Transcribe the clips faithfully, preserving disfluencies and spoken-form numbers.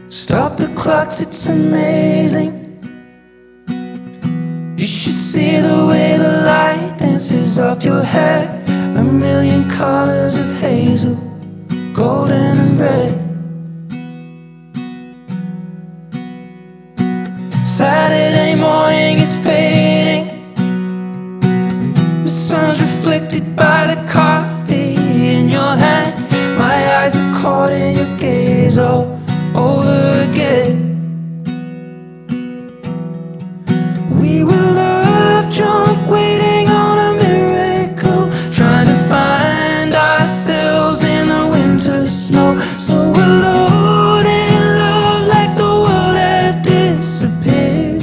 Stop the clocks, it's amazing. You should see the way the light dances up your hair. A million colors of hazel, golden and red. Saturday morning is fading. The sun's reflected by the coffee in your hand. My eyes are caught in your gaze all over again. We were love drunk, waiting on a miracle, trying to find ourselves in the winter snow. So alone in love, like the world had disappeared.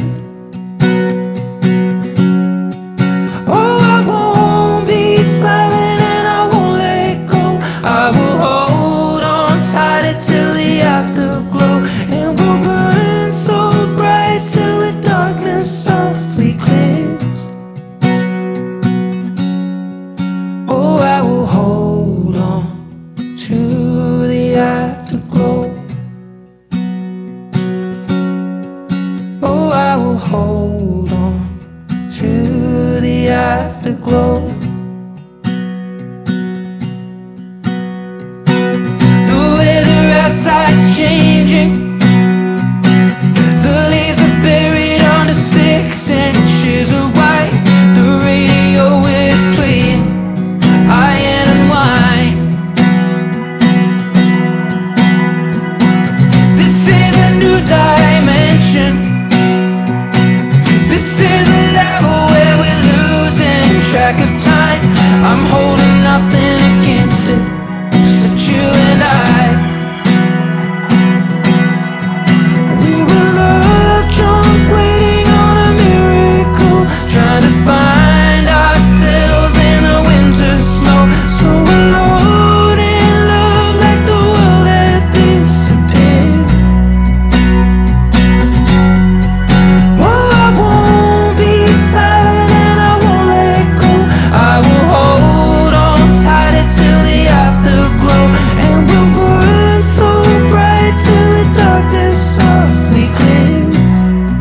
Oh, I won't be silent and I won't let go. I will hold on tighter till the afterglow, and we'll burn so bright till the darkness softly clears. Oh, I will hold on to the afterglow. Oh, I will hold on to the afterglow. The weather outside's changing. The leaves are buried under six inches of white. The radio is playing iron and wine. This is a new dimension. This is a level where we're losing track of time. I'm holding nothing against it, except you and I. We were love drunk, waiting on a miracle, trying to find ourselves in the winter snow. So alone in love, like the world had disappeared. Oh, I won't be silent and I won't let go. I will hold on tighter till the afterglow, and we'll burn so bright till the darkness softly clears.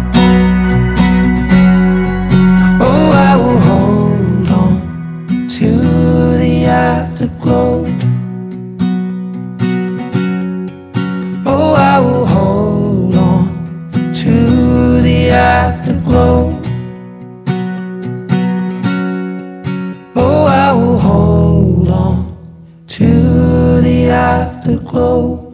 Oh, I will hold on to the afterglow. Oh, I will hold on to the afterglow. Oh, I will hold on to the afterglow.